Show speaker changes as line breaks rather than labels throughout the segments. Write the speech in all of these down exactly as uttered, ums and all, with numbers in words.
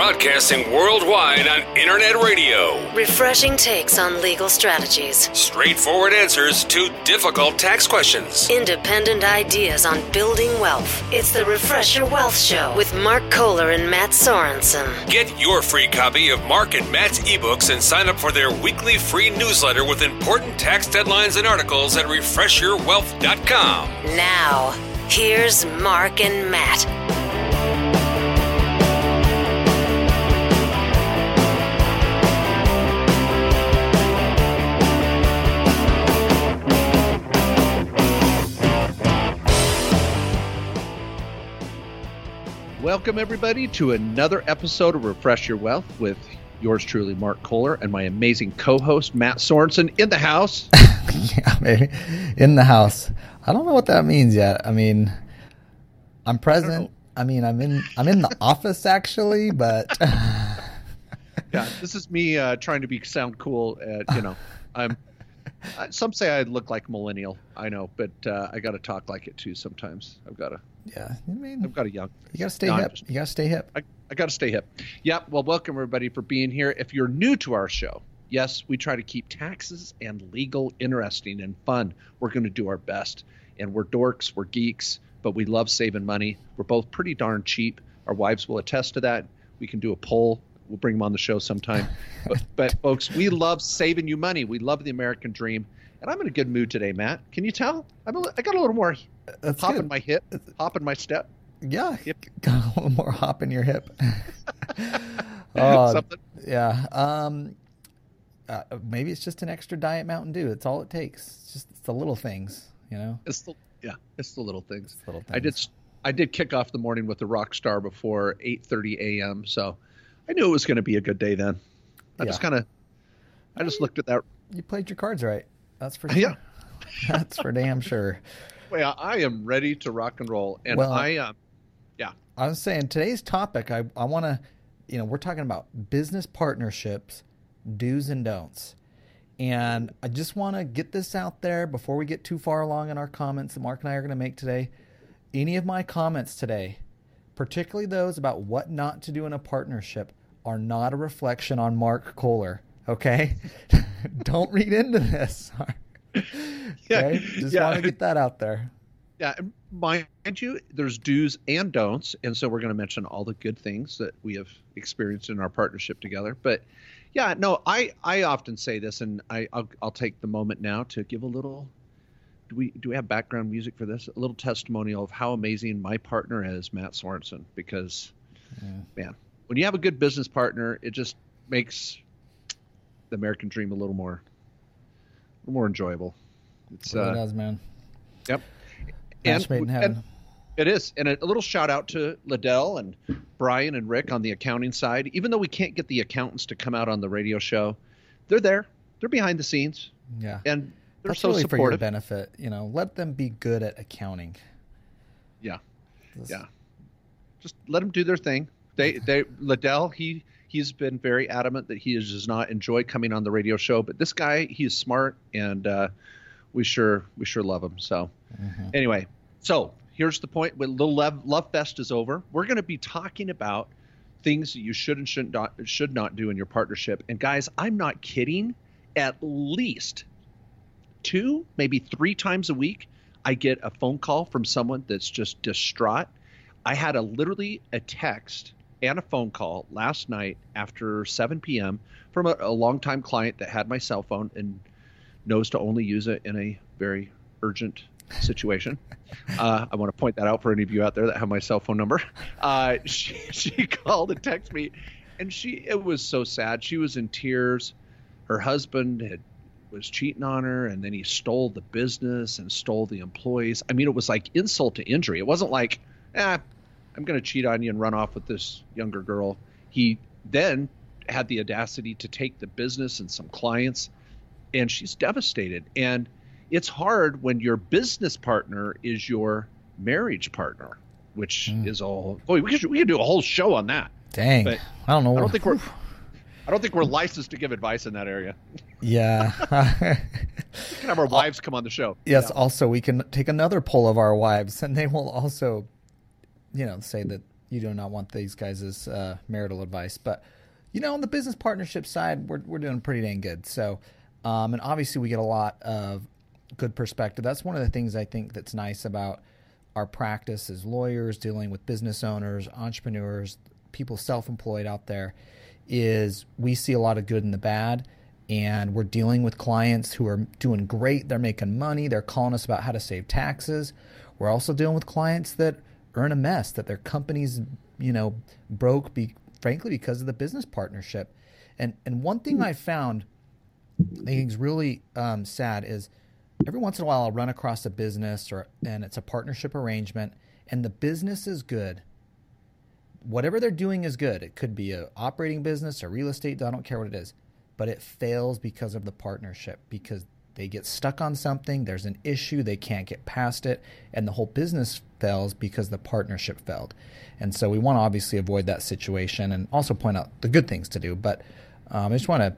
Broadcasting worldwide on internet radio.
Refreshing takes on legal strategies.
Straightforward answers to difficult tax questions.
Independent ideas on building wealth. It's the Refresh Your Wealth Show with Mark Kohler and Matt Sorensen.
Get your free copy of Mark and Matt's ebooks and sign up for their weekly free newsletter with important tax deadlines and articles at refresh your wealth dot com.
Now, here's Mark and Matt.
Welcome, everybody, to another episode of Refresh Your Wealth with yours truly, Mark Kohler, and my amazing co-host, Matt Sorensen, in the house.
Yeah, baby. In the house. I don't know what that means yet. I mean, I'm present. I, I mean, I'm in I'm in the office, actually, but...
Yeah, this is me uh, trying to be sound cool. At, you know, I'm... Uh, some say I look like a millennial. I know, but uh, I got to talk like it, too, sometimes. I've got to...
Yeah, I mean,
I've got a young.
You got to stay
no,
hip.
Just,
you got to stay hip.
I, I got to stay hip. Yeah. Well, welcome everybody for being here. If you're new to our show, yes, we try to keep taxes and legal interesting and fun. We're going to do our best. And we're dorks, we're geeks, but we love saving money. We're both pretty darn cheap. Our wives will attest to that. We can do a poll. We'll bring them on the show sometime. but, but folks, we love saving you money. We love the American dream. And I'm in a good mood today, Matt. Can you tell? I'm a, I got a little more
That's
hop
good.
in my hip, hop in my step.
Yeah,
Yep.
got a little more hop in your hip. uh,
Something.
Yeah. Um, uh, maybe it's just an extra Diet Mountain Dew. It's all it takes. It's just it's the little things, you know.
It's the yeah, it's the little things.
It's little things.
I did I did kick off the morning with the rock star before eight thirty a.m. So I knew it was going to be a good day then. I
Yeah.
just kind of I just looked at that.
You played your cards right. That's for sure.
Yeah.
That's for damn sure.
Well, I am ready to rock and roll, and
Well,
I um, yeah.
I was saying today's topic. I I want to, you know, we're talking about business partnerships, do's and don'ts, and I just want to get this out there before we get too far along in our comments that Mark and I are going to make today. Any of my comments today, particularly those about what not to do in a partnership, are not a reflection on Mark Kohler. Okay, don't read into this.
Yeah,
okay? Just
yeah.
want to get that out there.
Yeah, and mind you, there's do's and don'ts, and so we're going to mention all the good things that we have experienced in our partnership together. But yeah, no, I, I often say this, and I I'll, I'll take the moment now to give a little. Do we do we have background music for this? A little testimonial of how amazing my partner is, Matt Sorensen. Because,
Yeah.
man, when you have a good business partner, it just makes the American dream a little more, a little more enjoyable. It's
It really
uh,
does, man.
yep.
Match made in heaven.
and it is. And a, a little shout out to Liddell and Brian and Rick on the accounting side. Even though we can't get the accountants to come out on the radio show, they're there. They're behind the scenes.
Yeah.
And they're
That's
so
really for your
supportive.
benefit. You know, let them be good at accounting.
Yeah.
This-
Yeah. Just let them do their thing. They, they, Liddell, he, he's been very adamant that he does not enjoy coming on the radio show, but this guy, he's smart, and uh, we sure, we sure love him. So
Mhm.
anyway, so here's the point. When Little Love, Love Fest is over, we're going to be talking about things that you should and should not, should not do in your partnership. And guys, I'm not kidding. At least two, maybe three times a week, I get a phone call from someone that's just distraught. I had a literally a text and a phone call last night after seven p.m. from a, a longtime client that had my cell phone and knows to only use it in a very urgent situation. Uh, I want to point that out for any of you out there that have my cell phone number. Uh, she, she called and texted me, and she it was so sad. She was in tears. Her husband had was cheating on her, and then he stole the business and stole the employees. I mean, it was like insult to injury. It wasn't like, ah, I'm going to cheat on you and run off with this younger girl. He then had the audacity to take the business and some clients, and she's devastated. And it's hard when your business partner is your marriage partner, which mm. is all, boy, we could, we could do a whole show on that.
Dang.
But
I don't know.
I don't think we're, I don't think we're licensed to give advice in that area.
Yeah.
We can have our wives come on the show.
Yes.
Yeah.
Also, we can take another poll of our wives, and they will also, you know, say that you do not want these guys' uh, marital advice. But, you know, on the business partnership side, we're we're doing pretty dang good. So, um, and obviously we get a lot of good perspective. That's one of the things I think that's nice about our practice as lawyers dealing with business owners, entrepreneurs, people self-employed out there, is we see a lot of good and the bad. And we're dealing with clients who are doing great. They're making money. They're calling us about how to save taxes. We're also dealing with clients that are in a mess, that their companies, you know, broke, be, frankly, because of the business partnership. And and one thing I found I think is really um, sad is every once in a while I'll run across a business or and it's a partnership arrangement, and the business is good. Whatever they're doing is good. It could be an operating business or real estate. I don't care what it is. But it fails because of the partnership, because they get stuck on something, there's an issue, they can't get past it, and the whole business fails because the partnership failed. And so we want to obviously avoid that situation and also point out the good things to do. But um, I just want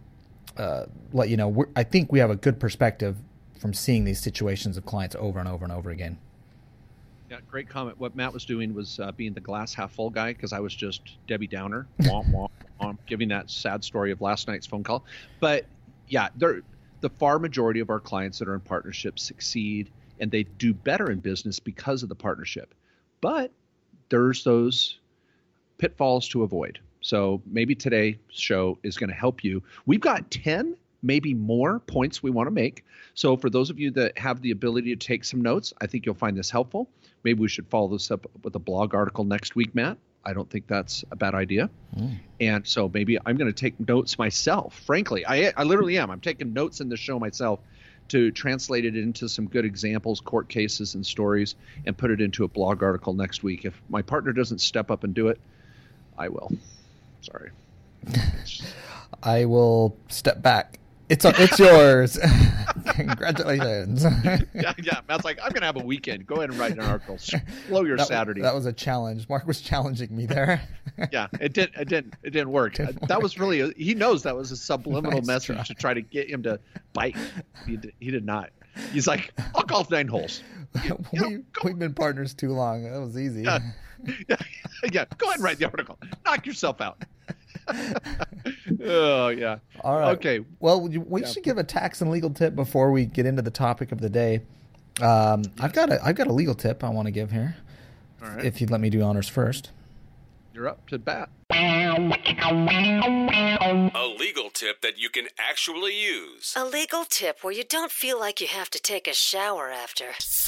to uh, let you know, we're, I think we have a good perspective from seeing these situations of clients over and over and over again.
Yeah, great comment. What Matt was doing was uh, being the glass half full guy, because I was just Debbie Downer, womp, womp, womp, giving that sad story of last night's phone call. But yeah, the far majority of our clients that are in partnership succeed, and they do better in business because of the partnership. But there's those pitfalls to avoid. So maybe today's show is going to help you. We've got ten, maybe more points we want to make. So for those of you that have the ability to take some notes, I think you'll find this helpful. Maybe we should follow this up with a blog article next week, Matt. I don't think that's a bad idea. Mm. And so maybe I'm going to take notes myself. Frankly, I, I literally am. I'm taking notes in the show myself to translate it into some good examples, court cases and stories, and put it into a blog article next week. If my partner doesn't step up and do it, I will. Sorry.
I will step back. It's it's yours. Congratulations.
yeah, yeah. Matt's like, I'm going to have a weekend. Go ahead and write an article. Slow your
that,
Saturday.
That was a challenge. Mark was challenging me there.
yeah, it didn't. It didn't. It didn't work. Didn't that work. was really. A, he knows that was a subliminal nice message try. to try to get him to bite. He did, he did not. He's like, I'll golf nine holes. You, you
we, know, we've been partners too long. That was easy.
Yeah, yeah, yeah. Go ahead and write the article. Knock yourself out. oh yeah.
All right.
Okay.
Well, we yeah. should give a tax and legal tip before we get into the topic of the day. Um, yes. I've got a I've got a legal tip I want to give here.
All right.
If you'd let me do honors first.
You're up to bat.
A legal tip that you can actually use.
A legal tip where you don't feel like you have to take a shower after.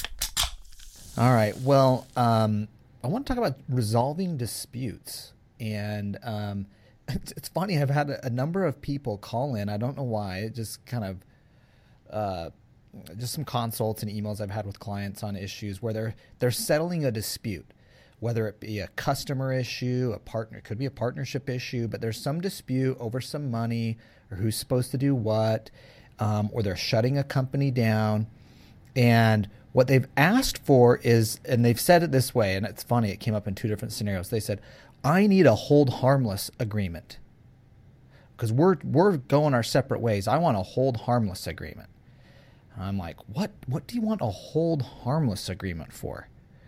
All right. Well, um, I want to talk about resolving disputes. And um, it's, it's funny, I've had a, a number of people call in. I don't know why. It just kind of uh, just some consults and emails I've had with clients on issues where they're they're settling a dispute, whether it be a customer issue, a partner, it could be a partnership issue, but there's some dispute over some money or who's supposed to do what, um, or they're shutting a company down. And what they've asked for is, and they've said it this way, and it's funny, it came up in two different scenarios. They said, I need a hold harmless agreement because we're we're going our separate ways. I want a hold harmless agreement. And I'm like, what? What do you want a hold harmless agreement for?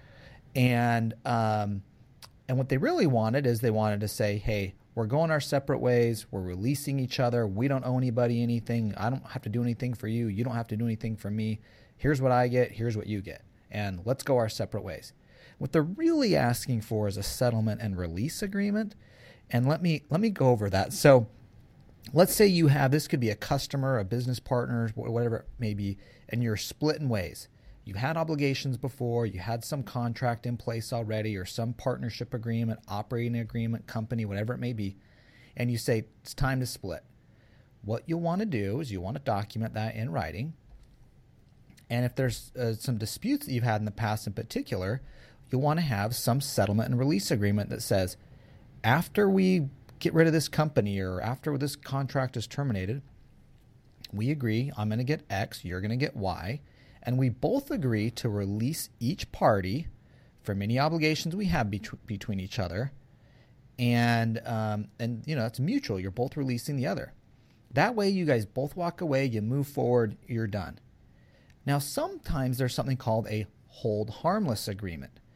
And um, and what they really wanted is they wanted to say, hey, we're going our separate ways. We're releasing each other. We don't owe anybody anything. I don't have to do anything for you. You don't have to do anything for me. Here's what I get. Here's what you get. And let's go our separate ways. What they're really asking for is a settlement and release agreement. And let me let me go over that. So let's say you have, this could be a customer, a business partner, whatever it may be, and you're split in ways. You had obligations before, you had some contract in place already, or some partnership agreement, operating agreement, company, whatever it may be, and you say it's time to split. What you'll want to do is you want to document that in writing. And if there's uh, some disputes that you've had in the past in particular, you'll want to have some settlement and release agreement that says, after we get rid of this company or after this contract is terminated, we agree I'm going to get X, you're going to get Y, and we both agree to release each party from any obligations we have bet- between each other, and um, and you know it's mutual. You're both releasing the other. That way, you guys both walk away, you move forward, you're done. Now, sometimes there's something called a hold harmless agreement.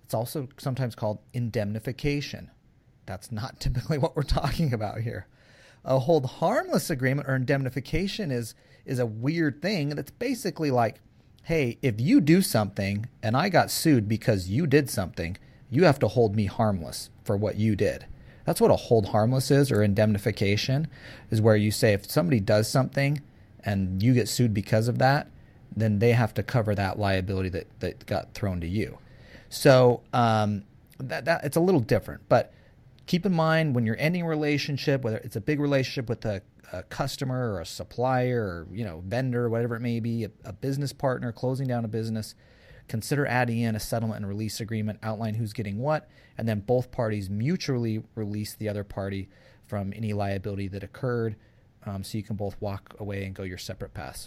It's also sometimes called indemnification. That's not typically what we're talking about here. A hold harmless agreement or indemnification is is a weird thing. That's basically like, hey, if you do something and I got sued because you did something, you have to hold me harmless for what you did. That's what a hold harmless is, or indemnification, is where you say if somebody does something and you get sued because of that, then they have to cover that liability that, that got thrown to you. So um, that, that it's a little different. But keep in mind when you're ending a relationship, whether it's a big relationship with a, a customer or a supplier or, you know, vendor, whatever it may be, a, a business partner, closing down a business, consider adding in a settlement and release agreement, outline who's getting what, and then both parties mutually release the other party from any liability that occurred, um, so you can both walk away and go your separate paths.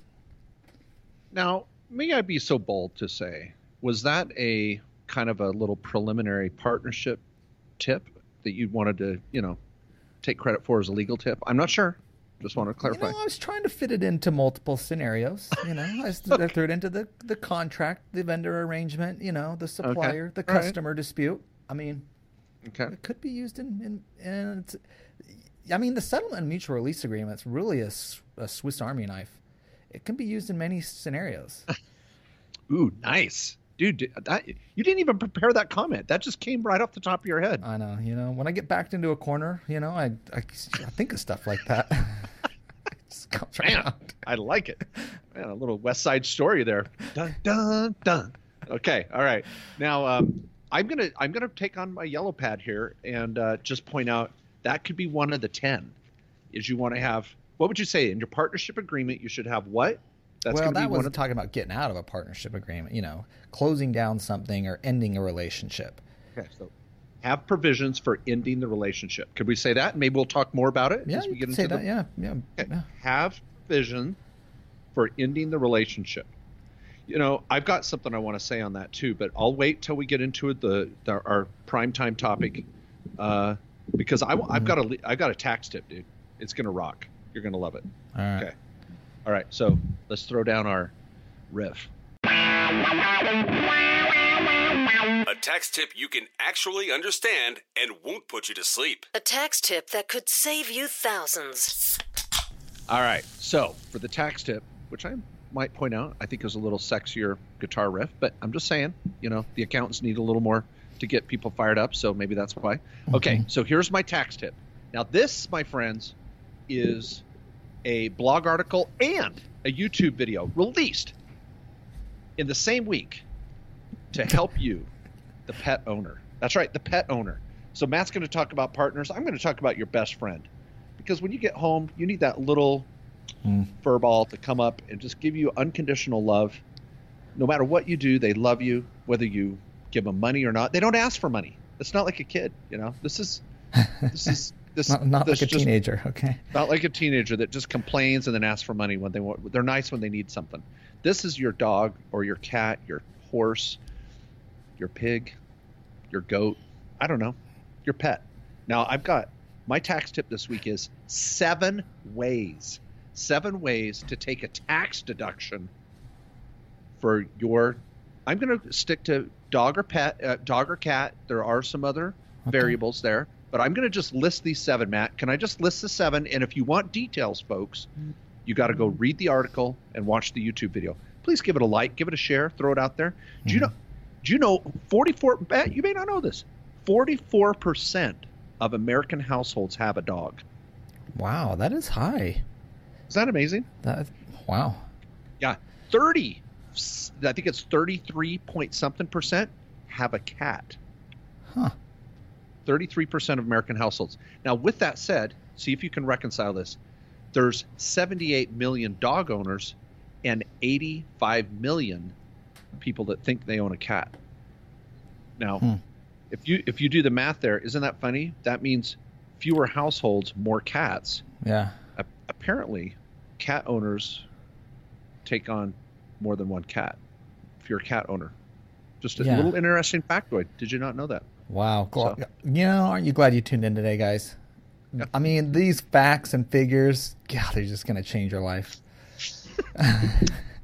Now, may I be so bold to say, was that a kind of a little preliminary partnership tip that you wanted to, you know, take credit for as a legal tip? I'm not sure. Just want to clarify.
You know, I was trying to fit it into multiple scenarios. You know, I, okay. I threw it into the, the contract, the vendor arrangement, you know, the supplier, okay. the All customer right. dispute. I mean, okay. it could be used in, in, in it's, I mean, the settlement and mutual release agreement is really a, a Swiss Army knife. It can be used in many scenarios.
Ooh, nice. Dude, that, you didn't even prepare that comment. That just came right off the top of your head.
I know. You know, when I get backed into a corner, you know, I, I, I think of stuff like that. It just comes right
Man,
out.
I like it. Man, a little West Side Story there. Dun, dun, dun. Okay. All right. Now, um, I'm going to I'm gonna take on my yellow pad here and uh, just point out that could be one of the ten. Is you want to have, what would you say? In your partnership agreement, you should have what? That's
well, that
be
wasn't
of...
talking about getting out of a partnership agreement, you know, closing down something or ending a relationship.
Okay, so have provisions for ending the relationship. Could we say that? Maybe we'll talk more about it
yeah,
as we
you
get
can
into
say
the...
that. Yeah, yeah,
okay.
yeah.
Have provision for ending the relationship. You know, I've got something I want to say on that too, but I'll wait till we get into it, the, the our primetime topic, uh, because I, mm-hmm. I've got a I've got a tax tip, dude. It's gonna rock. You're gonna love it.
All right.
Okay. All right, so let's throw down our riff.
A tax tip you can actually understand and won't put you to sleep.
A tax tip that could save you thousands.
All right, so for the tax tip, which I might point out, I think is a little sexier guitar riff, but I'm just saying, you know, the accountants need a little more to get people fired up, so maybe that's why. Okay, mm-hmm. So here's my tax tip. Now this, my friends, is a blog article and a YouTube video released in the same week to help you, the pet owner. That's right, the pet owner. So Matt's going to talk about partners. I'm going to talk about your best friend. Because when you get home, you need that little mm. fur ball to come up and just give you unconditional love. No matter what you do, they love you, whether you give them money or not. They don't ask for money. It's not like a kid, you know. This is this is this
not, not
this
like a
just,
teenager, okay?
Not like a teenager that just complains and then asks for money when they want. They're nice when they need something. This is your dog or your cat, your horse, your pig, your goat. I don't know, your pet. Now I've got my tax tip this week is seven ways, seven ways to take a tax deduction for your. I'm going to stick to dog or pet, uh, dog or cat. There are some other okay. variables there, but I'm going to just list these seven. Matt, can I just list the seven? And if you want details, folks, you got to go read the article and watch the YouTube video. Please give it a like, give it a share, throw it out there. Mm-hmm. Do you know? Do you know? forty-four. Matt, you may not know this. forty-four percent of American households have a dog.
Wow, that is high.
Is that amazing?
That wow.
Yeah, thirty. I think it's thirty-three point something percent have a cat.
Huh.
thirty-three percent of American households. Now, with that said, see if you can reconcile this. There's seventy-eight million dog owners and eighty-five million people that think they own a cat. Now, hmm. if you if you do the math there, isn't that funny? That means fewer households, more cats.
Yeah.
A- apparently, cat owners take on more than one cat if you're a cat owner. Just a yeah. little interesting factoid. Did you not know that?
Wow. So, you know, aren't you glad you tuned in today, guys? Yeah. I mean, these facts and figures, God, they're just going to change your life.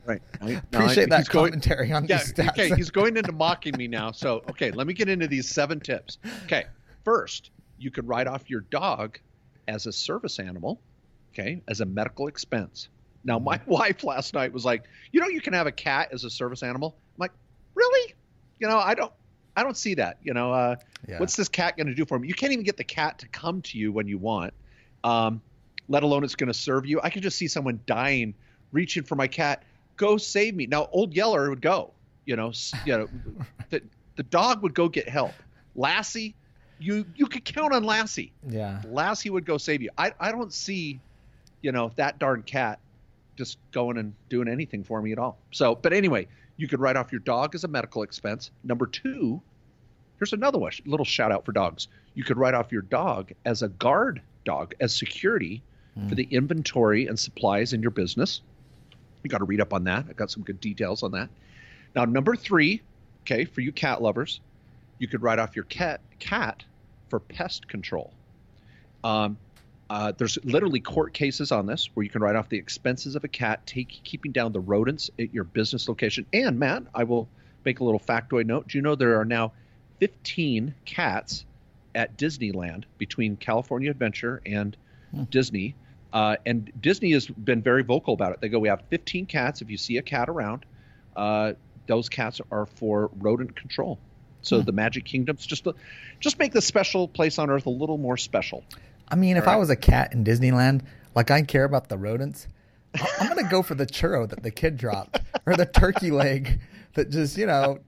Right. I,
Appreciate
no, I,
that commentary
going,
on
yeah,
these stats.
Okay, he's going into mocking me now. So, okay, let me get into these seven tips. Okay, first, you could write off your dog as a service animal, okay, as a medical expense. Now, my wife last night was like, you know, you can have a cat as a service animal. I'm like, really? You know, I don't, I don't see that. You know, uh,
Yeah.
what's this cat going to do for me? You can't even get the cat to come to you when you want, um, let alone it's going to serve you. I could just see someone dying, reaching for my cat. Go save me. Now, Old Yeller would go. You know, s- you know, the the dog would go get help. Lassie, you you could count on Lassie.
Yeah.
Lassie would go save you. I I don't see, you know, that darn cat just going and doing anything for me at all. So, but anyway, you could write off your dog as a medical expense. Number two, here's another one, little shout out for dogs. You could write off your dog as a guard dog, as security mm. for the inventory and supplies in your business. You got to read up on that. I got some good details on that. Now, number three, okay, for you cat lovers, you could write off your cat cat for pest control. Um, uh, there's literally court cases on this where you can write off the expenses of a cat, take keeping down the rodents at your business location. And Matt, I will make a little factoid note. Do you know there are now fifteen cats at Disneyland between California Adventure and hmm. Disney? Uh, and Disney has been very vocal about it. They go, we have fifteen cats. If you see a cat around, uh, those cats are for rodent control. So hmm. the Magic Kingdom's just just make the special place on Earth a little more special.
I mean, if
right?
I was a cat in Disneyland, like I care about the rodents, I'm going to go for the churro that the kid dropped or the turkey leg that just, you know,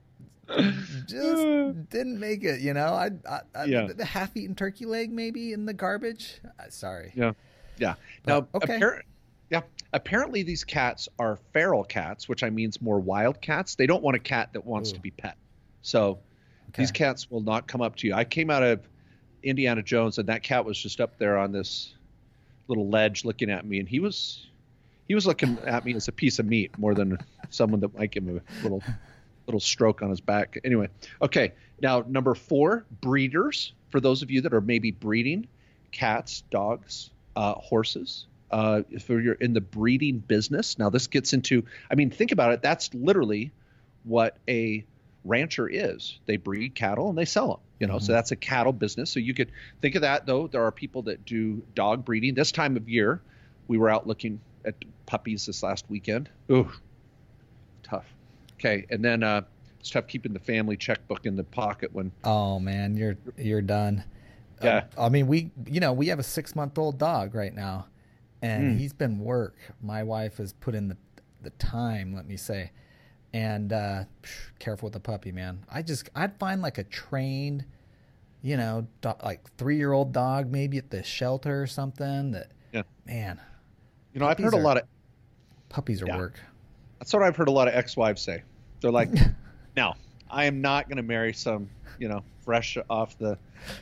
just didn't make it, you know. I, I, I yeah. The half-eaten turkey leg maybe in the garbage. Uh, sorry.
Yeah. Yeah.
But,
now,
okay.
Appar- yeah. Apparently, these cats are feral cats, which I means more wild cats. They don't want a cat that wants Ooh. to be pet. So okay. these cats will not come up to you. I came out of Indiana Jones, and that cat was just up there on this little ledge looking at me, and he was he was looking at me as a piece of meat more than someone that might give him a little little stroke on his back. Anyway, okay. Now, number four, breeders. For those of you that are maybe breeding cats, dogs, Uh, horses, uh, if you're in the breeding business. Now this gets into, I mean, think about it. That's literally what a rancher is. They breed cattle and they sell them, you know, mm-hmm. so that's a cattle business. So you could think of that though. There are people that do dog breeding. This time of year, we were out looking at puppies this last weekend. Ooh, tough. Okay. And then, uh, it's tough keeping the family checkbook in the pocket when,
oh man, you're, you're done.
Yeah.
Uh, I mean, we, you know, we have a six month old dog right now and mm. he's been work. My wife has put in the, the time, let me say, and, uh, phew, careful with the puppy, man. I just, I'd find like a trained, you know, do, like three year old dog, maybe at the shelter or something that,
yeah.
man,
you know, I've heard a
are,
lot of
puppies are
yeah.
work.
That's what I've heard a lot of ex-wives say. They're like, no, I am not going to marry some, you know, fresh off the,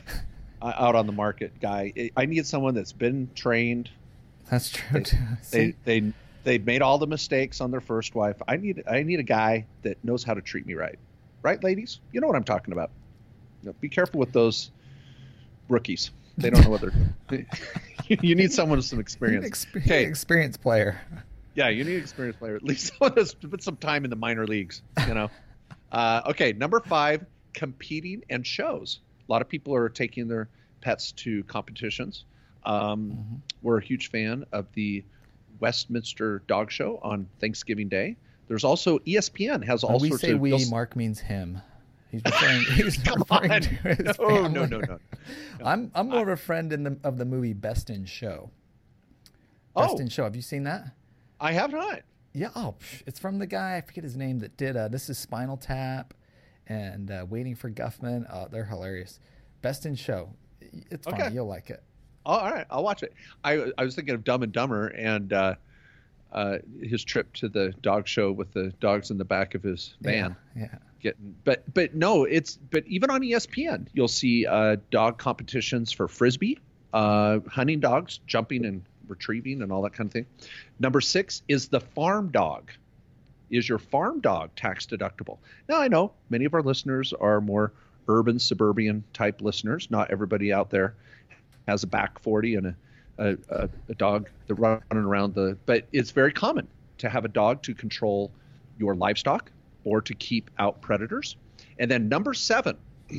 out on the market guy. I need someone that's been trained.
That's true
they,
too.
They they they made all the mistakes on their first wife. I need I need a guy that knows how to treat me right. Right, ladies? You know what I'm talking about. You know, be careful with those rookies. They don't know what they're doing. You need someone with some experience.
Exper- okay. Experienced player.
Yeah, you need an experienced player. At least someone that's put some time in the minor leagues, you know. uh, okay, number five, competing and shows. A lot of people are taking their pets to competitions. Um, mm-hmm. We're a huge fan of the Westminster Dog Show on Thanksgiving Day. There's also E S P N has all
when
sorts
we say
of.
we,
You'll...
Mark means him. He's referring, he's
Come
referring
on.
to his
no,
family.
no, no, no, no.
I'm I'm more of a friend in the of the movie Best in Show. Best
oh,
in Show. Have you seen that?
I have not.
Yeah. Oh, it's from the guy I forget his name that did. Uh, this is Spinal Tap and uh, Waiting for Guffman. Oh, they're hilarious. Best in Show. It's fun. Okay. You'll like it.
Oh, all right. I'll watch it. I I was thinking of Dumb and Dumber and uh, uh, his trip to the dog show with the dogs in the back of his van.
Yeah. yeah.
Getting, but but no, it's but even on E S P N, you'll see uh, dog competitions for frisbee, uh, hunting dogs, jumping and retrieving and all that kind of thing. Number six is the farm dog. Is your farm dog tax deductible? Now, I know many of our listeners are more urban, suburban type listeners. Not everybody out there has a back forty and a, a, a, a dog that running around the, but it's very common to have a dog to control your livestock or to keep out predators. And then number seven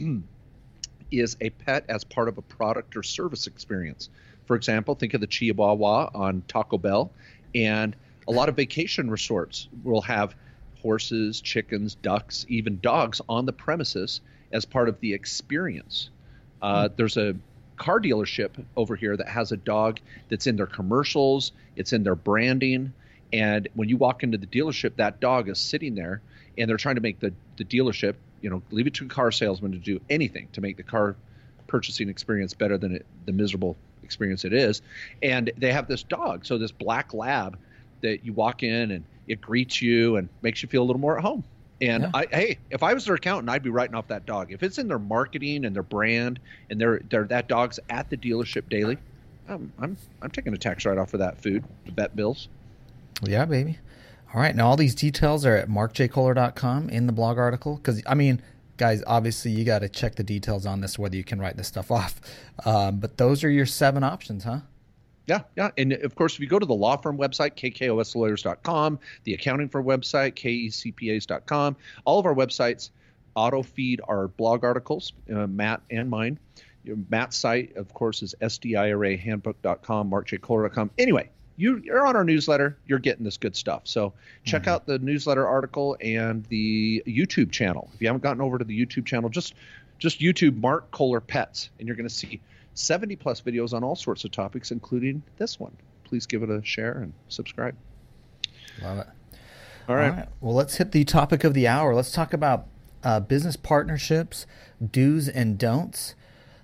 is a pet as part of a product or service experience. For example, think of the Chihuahua on Taco Bell, and a lot of vacation resorts will have horses, chickens, ducks, even dogs on the premises as part of the experience. Uh, mm. There's a car dealership over here that has a dog that's in their commercials, it's in their branding, and when you walk into the dealership, that dog is sitting there, and they're trying to make the, the dealership, you know, leave it to a car salesman to do anything to make the car purchasing experience better than it, the miserable experience it is. And they have this dog, so this black lab that you walk in and it greets you and makes you feel a little more at home. And yeah. I, hey, if I was their accountant, I'd be writing off that dog. If it's in their marketing and their brand, and they're, they're that dog's at the dealership daily, I'm I'm I'm taking a tax write-off for that food, the vet bills.
Yeah, baby. All right, now all these details are at mark j kohler dot com in the blog article. Because I mean, guys, obviously you got to check the details on this, whether you can write this stuff off. Um, but those are your seven options, huh?
Yeah, yeah. And of course, if you go to the law firm website, k k o s lawyers dot com, the accounting firm website, k e c p a s dot com, all of our websites auto feed our blog articles, uh, Matt and mine. Matt's site, of course, is s d i r a handbook dot com, mark j kohler dot com. Anyway, you, you're on our newsletter. You're getting this good stuff. So check mm-hmm. out the newsletter article and the YouTube channel. If you haven't gotten over to the YouTube channel, just just YouTube Mark Kohler Pets, and you're going to see seventy plus videos on all sorts of topics, including this one. Please give it a share and subscribe.
Love it.
All right.
All right. Well, let's hit the topic of the hour. Let's talk about uh, business partnerships, do's and don'ts.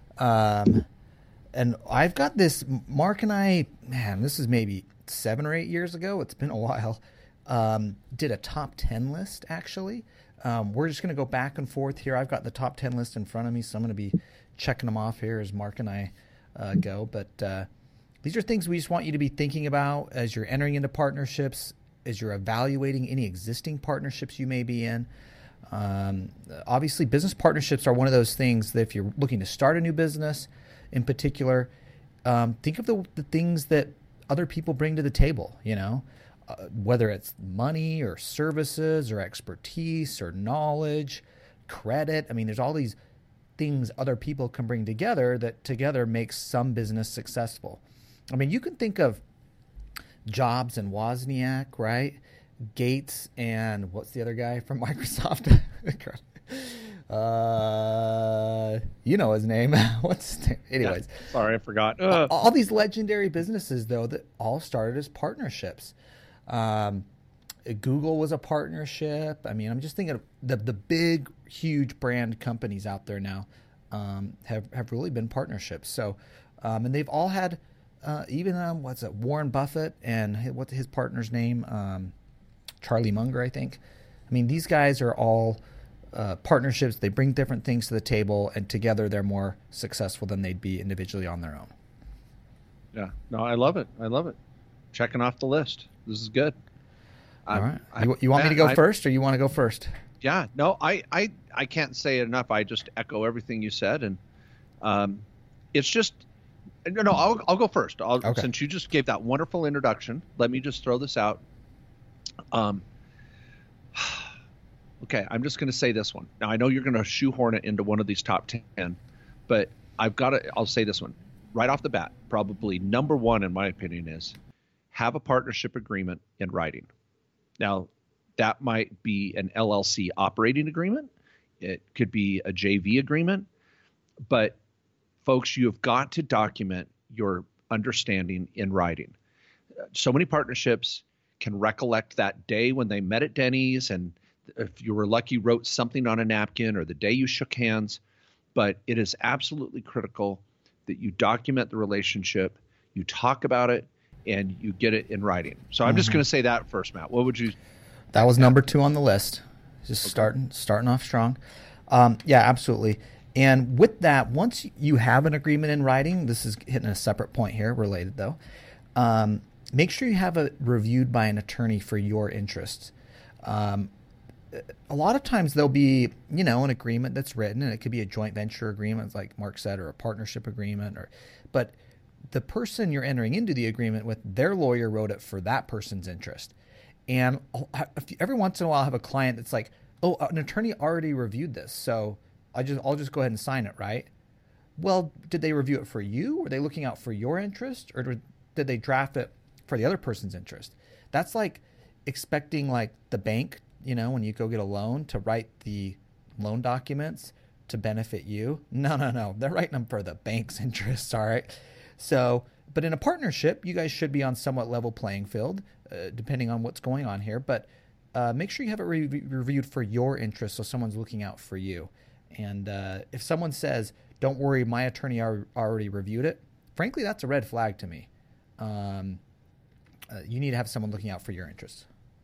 Um, and I've got this, Mark and I, man, this is maybe seven or eight years ago. It's been a while. Um, did a top ten list, actually. Um, we're just going to go back and forth here. I've got the top ten list in front of me, so I'm going to be checking them off here as Mark and I uh, go. But uh, these are things we just want you to be thinking about as you're entering into partnerships, as you're evaluating any existing partnerships you may be in. Um, obviously, business partnerships are one of those things that if you're looking to start a new business in particular, um, think of the, the things that other people bring to the table, you know, uh, whether it's money or services or expertise or knowledge, credit. I mean, there's all these things other people can bring together that together makes some business successful. I mean, you can think of Jobs and Wozniak, right? Gates and what's the other guy from Microsoft? uh, you know his name. What's his name? Anyways.
Yeah, sorry, I forgot. Uh.
All these legendary businesses, though, that all started as partnerships. Um, Google was a partnership. I mean, I'm just thinking of the the big, huge brand companies out there now um, have, have really been partnerships. So, um, and they've all had, uh, even, um, what's it, Warren Buffett and what's his partner's name? Um, Charlie Munger, I think. I mean, these guys are all uh, partnerships. They bring different things to the table, and together they're more successful than they'd be individually on their own.
Yeah. No, I love it. I love it. Checking off the list. This is good.
All right. I, you, you want me to go I, first, or you want to go first?
Yeah. No, I, I, I can't say it enough. I just echo everything you said, and um, it's just no, no. I'll I'll go first. I'll, okay. Since you just gave that wonderful introduction, let me just throw this out. Um. Okay, I'm just going to say this one. Now, I know you're going to shoehorn it into one of these top ten, but I've got to. I'll say this one right off the bat. Probably number one, in my opinion, is have a partnership agreement in writing. Now, that might be an L L C operating agreement. It could be a J V agreement. But, folks, you have got to document your understanding in writing. So many partnerships can recollect that day when they met at Denny's, and if you were lucky, wrote something on a napkin, or the day you shook hands. But it is absolutely critical that you document the relationship, you talk about it, and you get it in writing. So I'm mm-hmm. just going to say that first, Matt. What would you?
That was number two on the list. Just okay. starting starting off strong. Um, yeah, absolutely. And with that, once you have an agreement in writing, this is hitting a separate point here, related though. Um, make sure you have it reviewed by an attorney for your interests. Um, a lot of times there'll be, you know, an agreement that's written, and it could be a joint venture agreement, like Mark said, or a partnership agreement, or, but the person you're entering into the agreement with, their lawyer wrote it for that person's interest. And every once in a while, I have a client that's like, "Oh, an attorney already reviewed this, so I just I'll just go ahead and sign it, right?" Well, did they review it for you? Were they looking out for your interest, or did they draft it for the other person's interest? That's like expecting like the bank, you know, when you go get a loan, to write the loan documents to benefit you. No, no, no. They're writing them for the bank's interests, all right? So, but in a partnership, you guys should be on somewhat level playing field, uh, depending on what's going on here. But uh, make sure you have it re- reviewed for your interest, so someone's looking out for you. And uh, if someone says, "Don't worry, my attorney ar- already reviewed it," frankly, that's a red flag to me. Um, uh, you need to have someone looking out for your interests.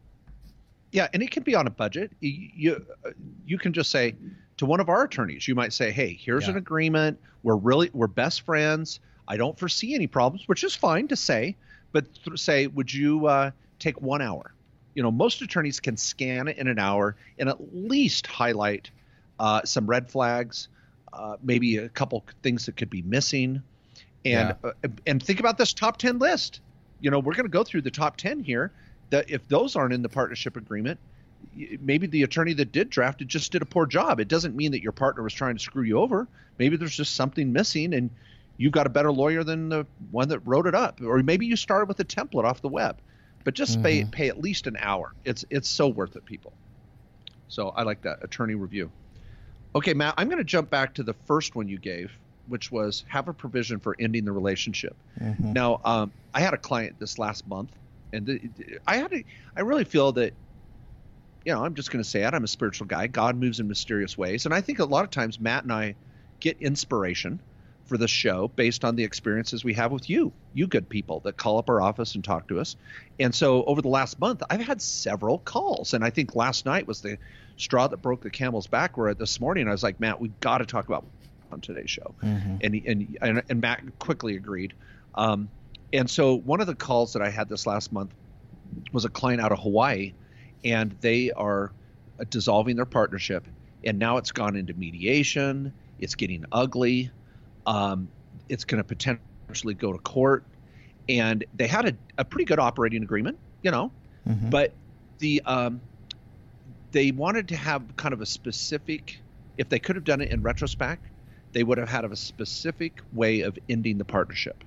Yeah, and it can be on a budget. You you, you can just say to one of our attorneys, you might say, "Hey, here's
Yeah.
an agreement. We're really we're best friends. I don't foresee any problems," which is fine to say, but th- say, "Would you uh, take one hour?" You know, most attorneys can scan it in an hour and at least highlight uh, some red flags, uh, maybe a couple things that could be missing, and
Yeah.
uh, and think about this top ten list. You know, we're going to go through the top ten here. That if those aren't in the partnership agreement, maybe the attorney that did draft it just did a poor job. It doesn't mean that your partner was trying to screw you over. Maybe there's just something missing and you've got a better lawyer than the one that wrote it up. Or maybe you started with a template off the web. But just mm-hmm. pay pay at least an hour. It's it's so worth it, people. So I like that, attorney review. Okay, Matt, I'm going to jump back to the first one you gave, which was have a provision for ending the relationship. Mm-hmm. Now, um, I had a client this last month. And the, I had a, I really feel that, you know, I'm just going to say it. I'm a spiritual guy. God moves in mysterious ways. And I think a lot of times Matt and I get inspiration for the show based on the experiences we have with you, you good people that call up our office and talk to us. And so over the last month, I've had several calls. And I think last night was the straw that broke the camel's back, where this morning I was like, Matt, we've got to talk about on today's show. Mm-hmm. And, and, and, and Matt quickly agreed. Um, And so one of the calls that I had this last month was a client out of Hawaii, and they are dissolving their partnership, and now it's gone into mediation. It's getting ugly. Um, it's going to potentially go to court, and they had a, a pretty good operating agreement, you know, mm-hmm. but the um, they wanted to have kind of a specific, if they could have done it in retrospect, they would have had a specific way of ending the partnership.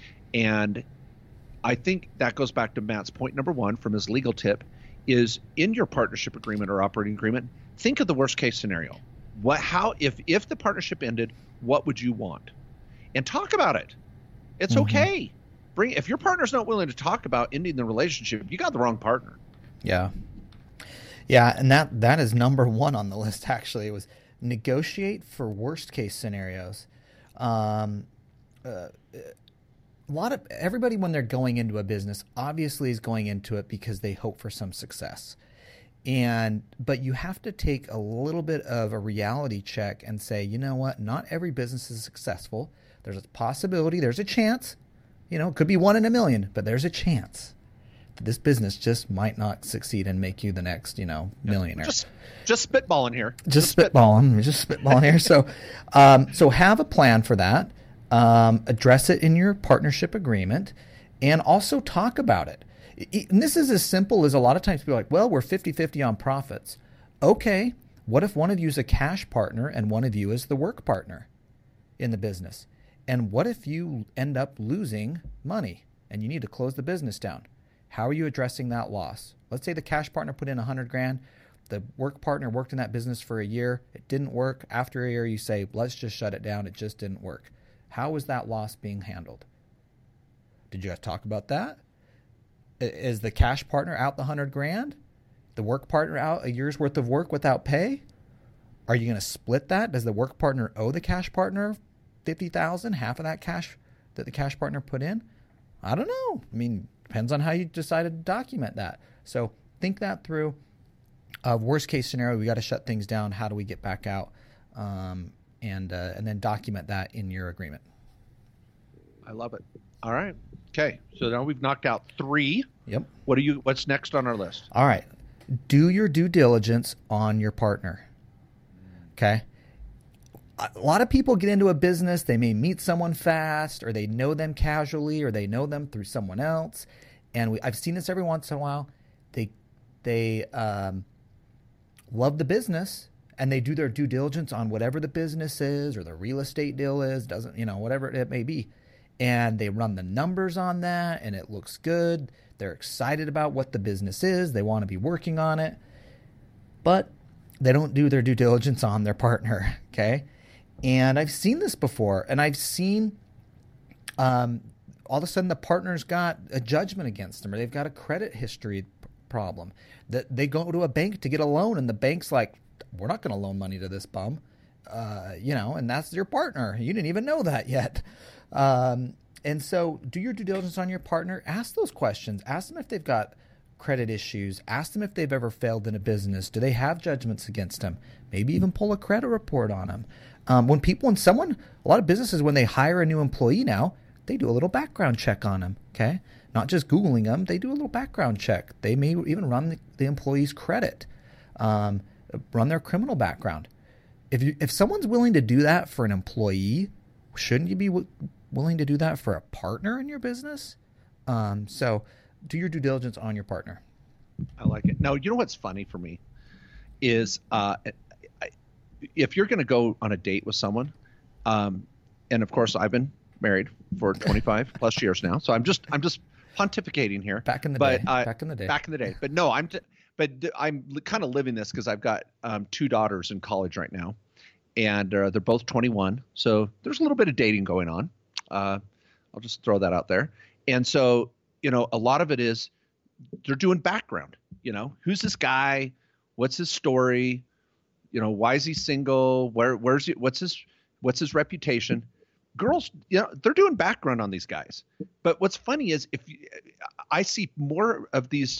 And I think that goes back to Matt's point number one from his legal tip is in your partnership agreement or operating agreement, think of the worst case scenario. What, how, if, if the partnership ended, what would you want? And talk about it. It's mm-hmm. okay. Bring, if your partner's not willing to talk about ending the relationship, you got the wrong partner.
Yeah. Yeah. And that, that is number one on the list. Actually, it was negotiate for worst case scenarios. Um, uh, A lot of everybody, when they're going into a business, obviously is going into it because they hope for some success. And but you have to take a little bit of a reality check and say, you know what? Not every business is successful. There's a possibility, there's a chance. You know, it could be one in a million, but there's a chance that this business just might not succeed and make you the next, you know, millionaire.
Just, just spitballing here.
Just, just spitballing. Just spitballing here. So, um, so have a plan for that. Um, address it in your partnership agreement, and also talk about it. And this is as simple as a lot of times people are like, well, we're fifty-fifty on profits. Okay, what if one of you is a cash partner and one of you is the work partner in the business? And what if you end up losing money and you need to close the business down? How are you addressing that loss? Let's say the cash partner put in a hundred grand. The work partner worked in that business for a year. It didn't work. After a year, you say, let's just shut it down. It just didn't work. How is that loss being handled? Did you guys talk about that? Is the cash partner out the hundred grand? The work partner out a year's worth of work without pay? Are you going to split that? Does the work partner owe the cash partner fifty thousand, half of that cash that the cash partner put in? I don't know. I mean, depends on how you decided to document that. So think that through. Uh, worst case scenario, we got to shut things down. How do we get back out? Um, and uh, and then document that in your agreement.
I love it. All right. Okay. So now we've knocked out three.
Yep.
What are you? What's next on our list?
All right. Do your due diligence on your partner. Okay. A lot of people get into a business. They may meet someone fast, or they know them casually, or they know them through someone else. And we, I've seen this every once in a while. They they um, love the business and they do their due diligence on whatever the business is or the real estate deal is, doesn't, you know, whatever it may be. And they run the numbers on that and it looks good. They're excited about what the business is. They want to be working on it, but they don't do their due diligence on their partner. Okay. And I've seen this before, and I've seen um, all of a sudden the partner's got a judgment against them, or they've got a credit history p- problem. That they go to a bank to get a loan, and the bank's like, "We're not going to loan money to this bum," uh, you know, and that's your partner. You didn't even know that yet. Um, and so, do your due diligence on your partner. Ask those questions. Ask them if they've got credit issues. Ask them if they've ever failed in a business. Do they have judgments against them? Maybe even pull a credit report on them. Um, when people, when someone, a lot of businesses, when they hire a new employee now, they do a little background check on them, okay? Not just Googling them, they do a little background check. They may even run the, the employee's credit, um, run their criminal background. If you, if someone's willing to do that for an employee, shouldn't you be w- willing to do that for a partner in your business? Um, so do your due diligence on your partner.
I like it. Now, you know what's funny for me is uh, if you're going to go on a date with someone, um, and of course I've been married for twenty-five plus years now, so I'm just I'm just pontificating here.
Back in the
but,
day.
Uh,
back in the day.
Back in the day. But no, I'm t- but I'm kind of living this because I've got um, two daughters in college right now, and uh, they're both twenty-one. So there's a little bit of dating going on. Uh, I'll just throw that out there. And so, you know, a lot of it is they're doing background. You know, who's this guy? What's his story? You know, why is he single? Where, where's he? What's his, what's his reputation? Girls, you know, they're doing background on these guys. But what's funny is if you, I see more of these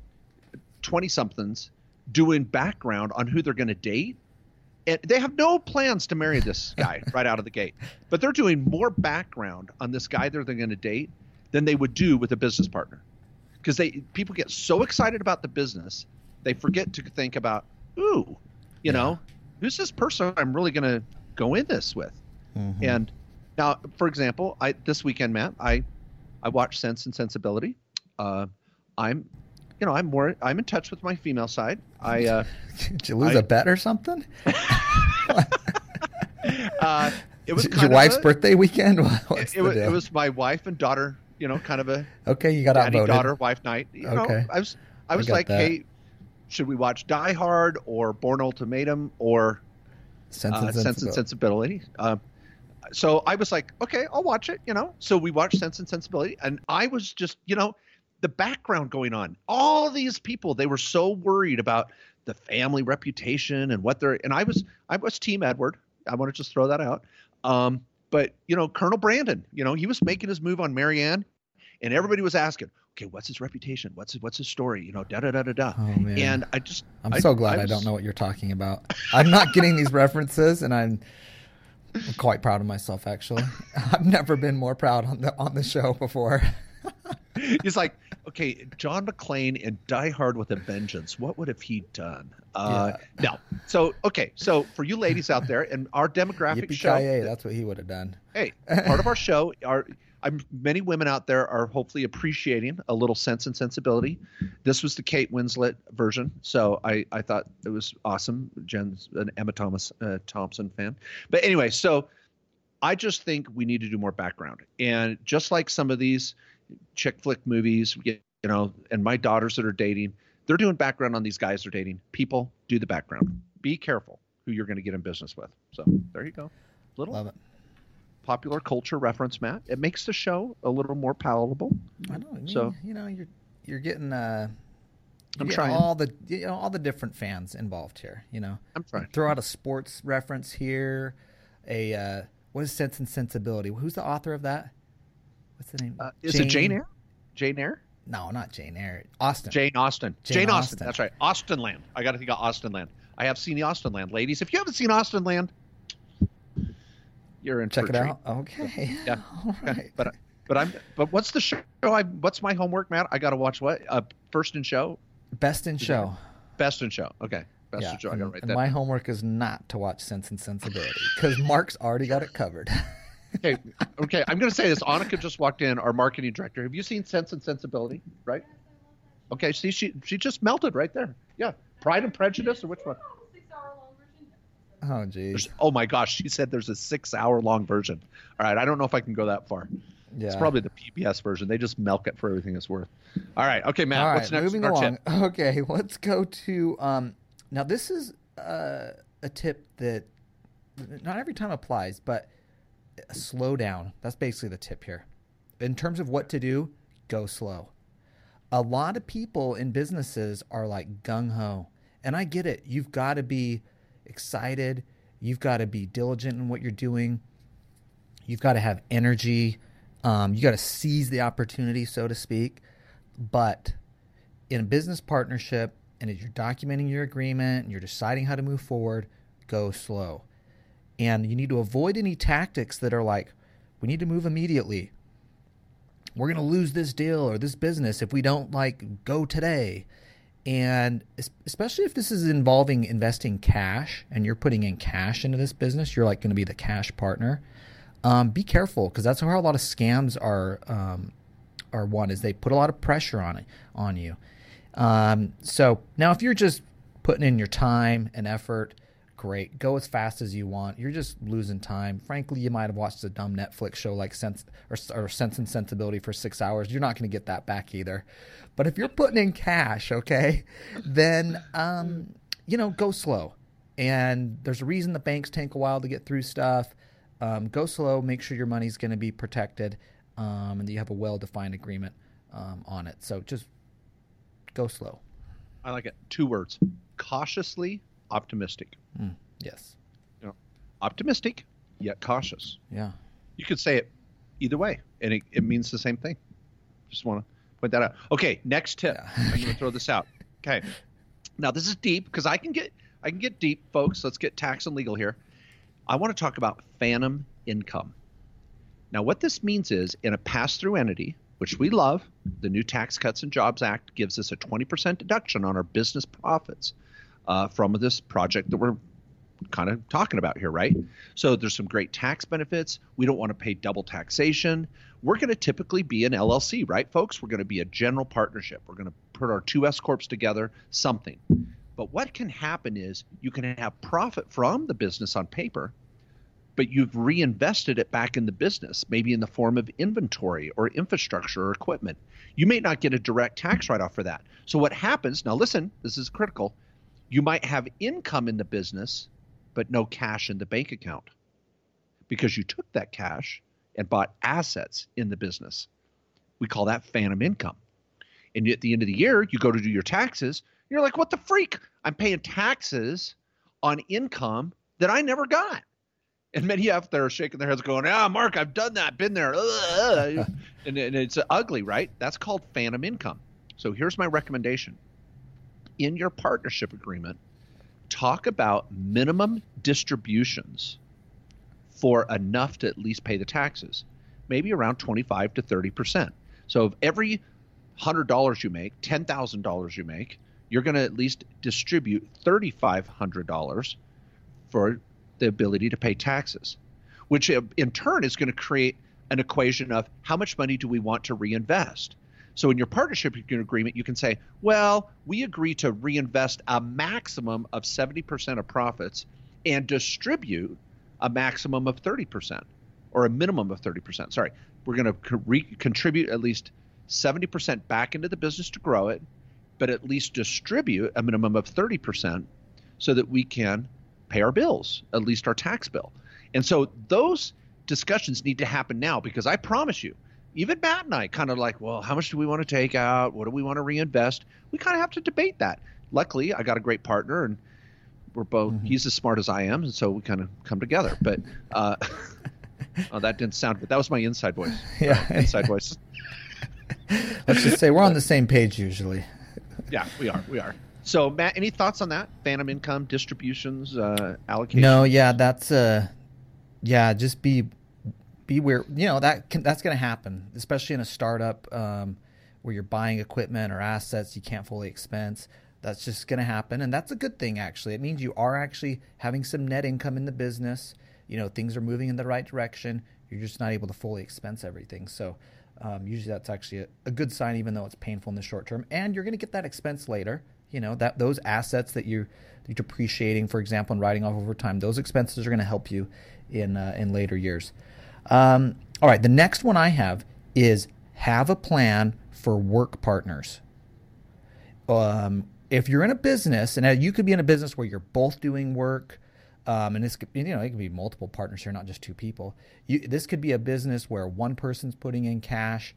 twenty somethings doing background on who they're going to date, and they have no plans to marry this guy right out of the gate, but they're doing more background on this guy that they're going to date than they would do with a business partner. Because they people get so excited about the business, they forget to think about, ooh, you yeah. know, who's this person I'm really going to go in this with? Mm-hmm. And now, for example, I this weekend, Matt, I I watched Sense and Sensibility. Uh, I'm, you know, I'm more I'm in touch with my female side. I uh,
did you lose
I,
a bet or something?
uh, it was
your wife's a, birthday weekend. What's
it, it, was, it was my wife and daughter. You know, kind of a
okay. You got
daddy
outvoted.
daughter wife night. You know,
okay.
I was I was
I
like,
that.
hey, should we watch Die Hard or Bourne Ultimatum or
Sense and
uh,
Sensibility?
Sense and Sensibility? Uh, so I was like, okay, I'll watch it. You know, so we watched Sense and Sensibility, and I was just, you know, the background going on. All these people, they were so worried about the family reputation and what they're. And I was I was Team Edward. I want to just throw that out. Um, But, you know, Colonel Brandon, you know, he was making his move on Marianne, and everybody was asking, okay, what's his reputation? What's his, what's his story? You know, da da da da da.
Oh, man.
And I just,
I'm
I,
so glad
I,
I,
was,
don't know what you're talking about. I'm not getting these references, and I'm, I'm quite proud of myself. Actually, I've never been more proud on the on the show before.
He's like, okay, John McClane in Die Hard with a Vengeance. What would have he done? Uh, yeah. No. So, okay. So for you ladies out there and our demographic
Yippee
show,
ki-yay, that's what he would have done.
Hey, part of our show, our I'm, many women out there are hopefully appreciating a little Sense and Sensibility. This was the Kate Winslet version, so I, I thought it was awesome. Jen's an Emma Thomas uh, Thompson fan. But anyway, so I just think we need to do more background. And just like some of these chick flick movies, you know, and my daughters that are dating, they're doing background on these guys they're dating. People, do the background. Be careful who you're going to get in business with. So there you go. Little
Love it.
Popular culture reference, Matt. It makes the show a little more palatable.
I know. I mean,
so
you know, you're you're getting uh, you're
I'm
getting
trying
all the you know all the different fans involved here. You know,
I'm trying.
Throw out a sports reference here. A uh, what is Sense and Sensibility? Who's the author of that? What's the name?
Uh, is Jane... it Jane Eyre? Jane Eyre?
No, not Jane Eyre. Austen.
Jane Austen.
Jane,
Jane Austen.
Austen.
That's right. Austen Land. I got to think of Austen Land. I have seen the Austen Land, ladies. If you haven't seen Austen Land, you're in.
Check
for
it
a treat.
out. Okay.
Yeah.
All right.
But but I'm but what's the show? I what's my homework, Matt? I got to watch what? Uh, First in Show.
Best in Show.
Best in Show. Okay. Best
yeah,
in Show. I
and,
got to write
and
that.
my homework is not to watch Sense and Sensibility because Mark's already got it covered.
Okay, okay. I'm going to say this. Annika just walked in, our marketing director. Have you seen Sense and Sensibility? Right? Okay, see, she she just melted right there. Yeah, Pride and Prejudice, or which one?
Oh, geez.
Oh my gosh, she said there's a six-hour-long version. All right, I don't know if I can go that far.
Yeah.
It's probably the P B S version. They just milk it for everything it's worth. All right, okay, Matt.
All right,
what's next?
moving
Our
along.
tip?
Okay, let's go to um. Now this is uh, a tip that not every time applies, but slow down. That's basically the tip here. In terms of what to do, go slow. A lot of people in businesses are like gung-ho, and I get it. You've got to be excited. You've got to be diligent in what you're doing. You've got to have energy. Um, you got to seize the opportunity, so to speak. But in a business partnership, and as you're documenting your agreement and you're deciding how to move forward, go slow. And you need to avoid any tactics that are like, we need to move immediately. We're going to lose this deal or this business if we don't like go today. And especially if this is involving investing cash and you're putting in cash into this business, you're like going to be the cash partner. Um, be careful, because that's how a lot of scams are. Um, are one is they put a lot of pressure on it on you. Um, so now, if you're just putting in your time and effort, great. Go as fast as you want. You're just losing time. Frankly, you might have watched a dumb Netflix show like Sense or, or Sense and Sensibility for six hours. You're not going to get that back either. But if you're putting in cash, okay, then um, you know, go slow. And there's a reason the banks take a while to get through stuff. Um, go slow. Make sure your money's going to be protected, um, and that you have a well-defined agreement um, on it. So just go slow.
I like it. Two words: cautiously optimistic.
Mm, yes.
You know, optimistic yet cautious.
Yeah.
You could say it either way, and it, it means the same thing. Just want to point that out. Okay, next tip. Yeah. I'm going to throw this out. Okay. Now this is deep, because I can get I can get deep, folks. Let's get tax and legal here. I want to talk about phantom income. Now, what this means is, in a pass-through entity, which we love, the new Tax Cuts and Jobs Act gives us a twenty percent deduction on our business profits uh, from this project that we're kind of talking about here, right? So there's some great tax benefits. We don't want to pay double taxation. We're going to typically be an L L C, right, folks? We're going to be a general partnership. We're going to put our two S corps together, something. But what can happen is you can have profit from the business on paper, but you've reinvested it back in the business, maybe in the form of inventory or infrastructure or equipment. You may not get a direct tax write-off for that. So what happens, now listen, this is critical. You might have income in the business, but no cash in the bank account, because you took that cash and bought assets in the business. We call that phantom income. And at the end of the year, you go to do your taxes. You're like, what the freak? I'm paying taxes on income that I never got. And many out there are shaking their heads going, ah, Mark, I've done that, been there. and, and it's ugly, right? That's called phantom income. So here's my recommendation. In your partnership agreement, talk about minimum distributions for enough to at least pay the taxes, maybe around twenty-five to thirty percent. So if every one hundred dollars you make, ten thousand dollars you make, you're going to at least distribute three thousand five hundred dollars for the ability to pay taxes, which in turn is going to create an equation of how much money do we want to reinvest. So in your partnership agreement, you can say, well, we agree to reinvest a maximum of seventy percent of profits and distribute a maximum of thirty percent, or a minimum of thirty percent. Sorry, we're going to re- contribute at least seventy percent back into the business to grow it, but at least distribute a minimum of thirty percent so that we can pay our bills, at least our tax bill. And so those discussions need to happen now, because I promise you, even Matt and I kind of like, well, how much do we want to take out? What do we want to reinvest? We kind of have to debate that. Luckily, I got a great partner, and we're both, mm-hmm. he's as smart as I am, and so we kind of come together. But uh, oh, that didn't sound good. That was my inside voice.
Yeah.
Right, inside voice.
Let's just say we're on the same page usually.
Yeah, we are. We are. So, Matt, any thoughts on that? Phantom income, distributions, uh, allocation?
No, yeah, that's uh, yeah, just be be aware. You know, that can, that's going to happen, especially in a startup um, where you're buying equipment or assets you can't fully expense. That's just going to happen, and that's a good thing, actually. It means you are actually having some net income in the business. You know, things are moving in the right direction. You're just not able to fully expense everything. So Um, usually that's actually a, a good sign, even though it's painful in the short term. And you're going to get that expense later. You know, that those assets that you're, you're depreciating, for example, and writing off over time, those expenses are going to help you in uh, in later years. Um, all right, the next one I have is have a plan for work partners. Um, if you're in a business, and you could be in a business where you're both doing work, um, and this could, you know, it could be multiple partners here, not just two people. You, this could be a business where one person's putting in cash,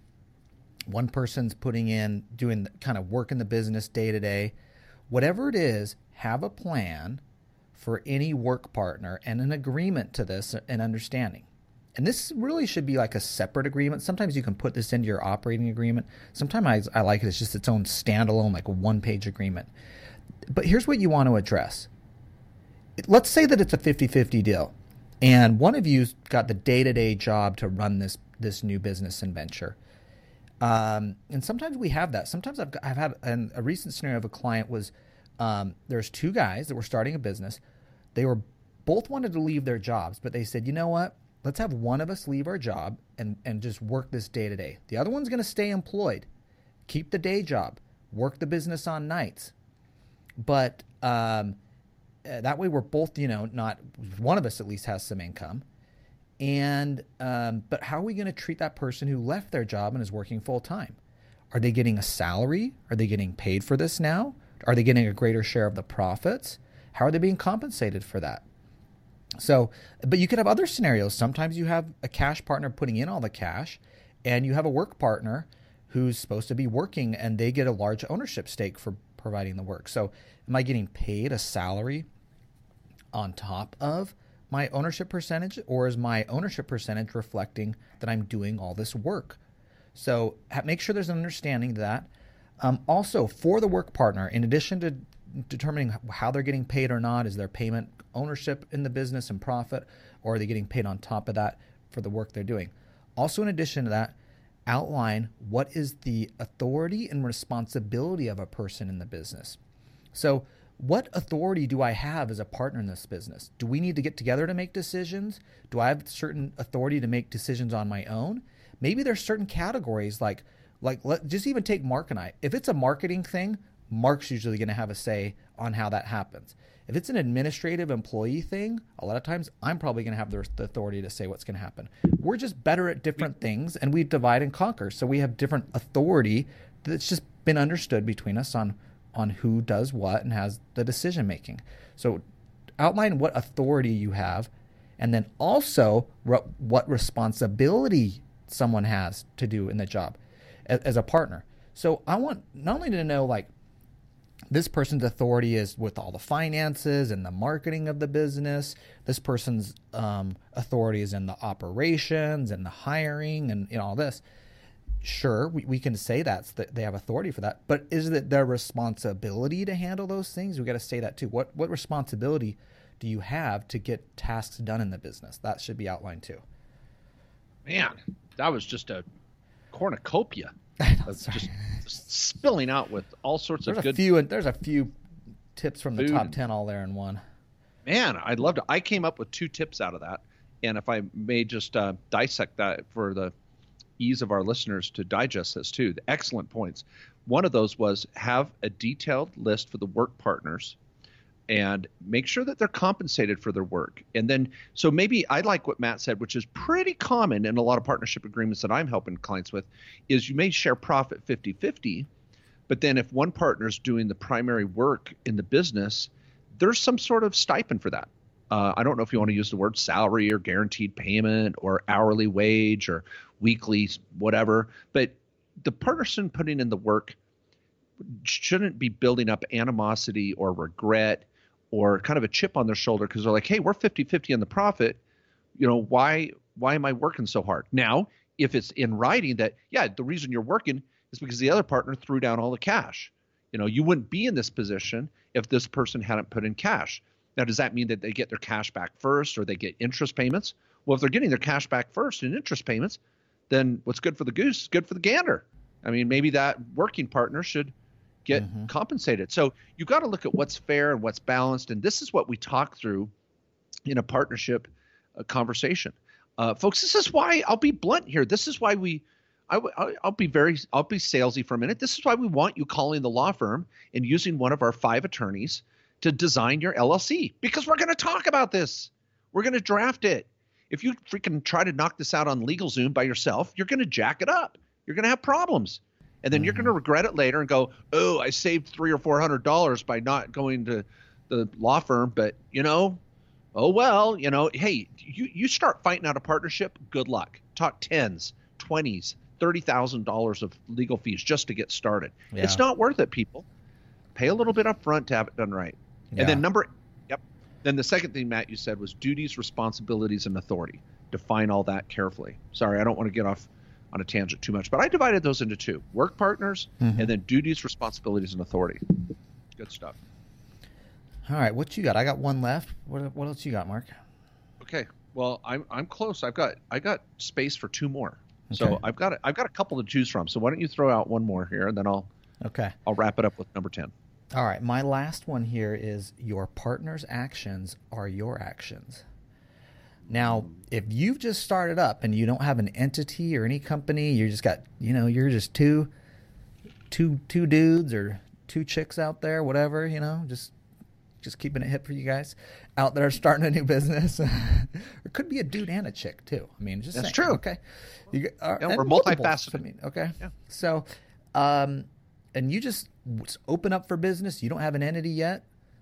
one person's putting in, doing the, kind of work in the business day to day. Whatever it is, have a plan for any work partner and an agreement to this and understanding. And this really should be like a separate agreement. Sometimes you can put this into your operating agreement. Sometimes I, I like it as just its own standalone, like a one-page agreement. But here's what you want to address. Let's say that it's a fifty-fifty deal, and one of you's got the day-to-day job to run this this new business and venture. Um, and sometimes we have that. Sometimes I've, I've had an, a recent scenario of a client was um, there's two guys that were starting a business. They were both wanted to leave their jobs, but they said, you know what? Let's have one of us leave our job and, and just work this day to day. The other one's going to stay employed, keep the day job, work the business on nights. But um, that way we're both, you know, not one of us at least has some income. And um, but how are we going to treat that person who left their job and is working full time? Are they getting a salary? Are they getting paid for this now? Are they getting a greater share of the profits? How are they being compensated for that? So, but you could have other scenarios. Sometimes you have a cash partner putting in all the cash, and you have a work partner who's supposed to be working, and they get a large ownership stake for providing the work. So am I getting paid a salary on top of my ownership percentage, or is my ownership percentage reflecting that I'm doing all this work? So make sure there's an understanding of that. Um, also, for the work partner, in addition to determining how they're getting paid or not, is their payment ownership in the business and profit, or are they getting paid on top of that for the work they're doing? Also, in addition to that, outline what is the authority and responsibility of a person in the business. So what authority do I have as a partner in this business? Do we need to get together to make decisions? Do I have certain authority to make decisions on my own? Maybe there's certain categories like, like let, just even take Mark and I. If it's a marketing thing, Mark's usually going to have a say on how that happens. If it's an administrative employee thing, a lot of times I'm probably going to have the, the authority to say what's going to happen. We're just better at different things, and we divide and conquer. So we have different authority that's just been understood between us on, on who does what and has the decision making. So outline what authority you have, and then also re- what responsibility someone has to do in the job as, as a partner. So I want not only to know like this person's authority is with all the finances and the marketing of the business. This person's um, authority is in the operations and the hiring and you know, all this. Sure, we, we can say that's that they have authority for that, but is it their responsibility to handle those things? We got to say that too. What what responsibility do you have to get tasks done in the business? That should be outlined too.
Man, that was just a cornucopia. That's just spilling out with all sorts
there's
of
a
good.
Few, there's a few tips from the
food.
top ten all there in one.
Man, I'd love to. I came up with two tips out of that, and if I may just uh, dissect that for the ease of our listeners to digest this too. The excellent points. One of those was have a detailed list for the work partners and make sure that they're compensated for their work. And then, so maybe I like what Matt said, which is pretty common in a lot of partnership agreements that I'm helping clients with, is you may share profit fifty-fifty, but then if one partner's doing the primary work in the business, there's some sort of stipend for that. Uh, I don't know if you want to use the word salary or guaranteed payment or hourly wage or weekly whatever, but the person putting in the work shouldn't be building up animosity or regret or kind of a chip on their shoulder because they're like, hey, we're fifty-fifty on the profit. You know, why why am I working so hard? Now, if it's in writing that, yeah, the reason you're working is because the other partner threw down all the cash. You know, you wouldn't be in this position if this person hadn't put in cash. Now, does that mean that they get their cash back first or they get interest payments? Well, if they're getting their cash back first in interest payments, then what's good for the goose is good for the gander. I mean, maybe that working partner should get mm-hmm. compensated. So you've got to look at what's fair and what's balanced. And this is what we talk through in a partnership uh, conversation. Uh, folks, this is why, I'll be blunt here, this is why we I w- I'll, I'll be very, I'll be salesy for a minute. This is why we want you calling the law firm and using one of our five attorneys to design your L L C, because we're going to talk about this. We're going to draft it. If you freaking try to knock this out on LegalZoom by yourself, you're going to jack it up. You're going to have problems. And then mm-hmm. you're going to regret it later and go, oh, I saved three or four hundred dollars by not going to the law firm. But, you know, oh, well, you know, hey, you, you start fighting out a partnership. Good luck. Talk tens, twenties, thirty thousand dollars of legal fees just to get started. Yeah. It's not worth it, people. Pay a little bit up front to have it done right. Yeah. And then number, yep. Then the second thing, Matt, you said was duties, responsibilities, and authority. Define all that carefully. Sorry, I don't want to get off on a tangent too much, but I divided those into two: work partners mm-hmm. and then duties, responsibilities, and authority. Good stuff.
All right, what you got? I got one left. What what else you got, Mark?
Okay, well I'm I'm close. I've got I got space for two more. Okay. So I've got I've got a couple to choose from. So why don't you throw out one more here, and then I'll
okay
I'll wrap it up with number ten.
All right, my last one here is your partner's actions are your actions. Now, if you've just started up and you don't have an entity or any company, you just got, you know, you're just two, two, two dudes or two chicks out there, whatever, you know, just, just keeping it hip for you guys out there starting a new business. Or it could be a dude and a chick too. I mean, just
that's
saying,
true.
Okay, you, uh,
yeah, we're multifaceted.
I mean, okay, yeah. So, um, and you just open up for business. You don't have an entity yet.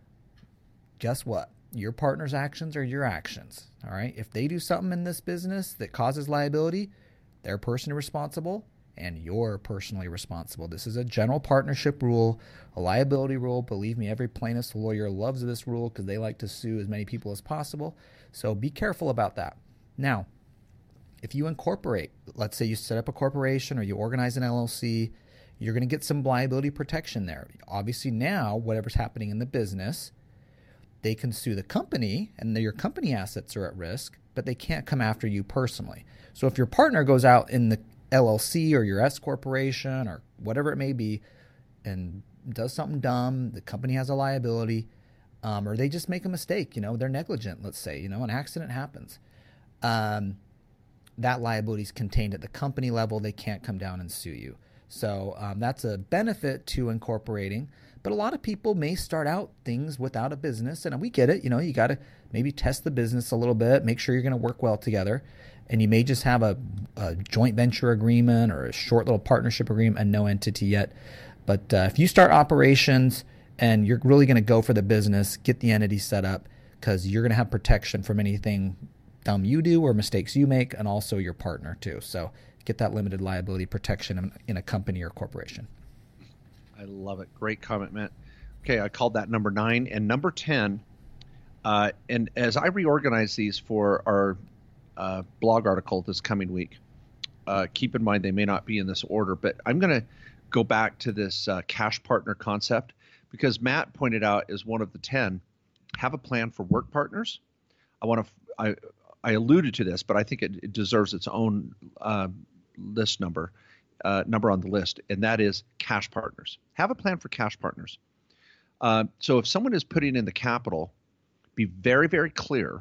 Guess what? Your partner's actions are your actions, all right? If they do something in this business that causes liability, they're personally responsible and you're personally responsible. This is a general partnership rule, a liability rule. Believe me, every plaintiff's lawyer loves this rule because they like to sue as many people as possible. So be careful about that. Now, if you incorporate, let's say you set up a corporation or you organize an L L C, you're going to get some liability protection there. Obviously now, whatever's happening in the business, they can sue the company and your company assets are at risk, but they can't come after you personally. So if your partner goes out in the L L C or your S corporation or whatever it may be and does something dumb, the company has a liability, um, or they just make a mistake, you know, they're negligent, let's say, you know, an accident happens. Um, that liability is contained at the company level. They can't come down and sue you. So um, that's a benefit to incorporating. But a lot of people may start out things without a business, and we get it. You know, you got to maybe test the business a little bit, make sure you're going to work well together, and you may just have a, a joint venture agreement or a short little partnership agreement and no entity yet. But uh, if you start operations and you're really going to go for the business, get the entity set up because you're going to have protection from anything dumb you do or mistakes you make, and also your partner too. So get that limited liability protection in, in a company or corporation.
I love it. Great comment, Matt. Okay, I called that number nine. And number ten, uh, and as I reorganize these for our uh, blog article this coming week, uh, keep in mind they may not be in this order, but I'm going to go back to this uh, cash partner concept because Matt pointed out as one of the ten, have a plan for work partners. I want to, I, I alluded to this, but I think it, it deserves its own uh, list number. Uh, number on the list, and that is cash partners. Have a plan for cash partners. Uh, so if someone is putting in the capital, be very, very clear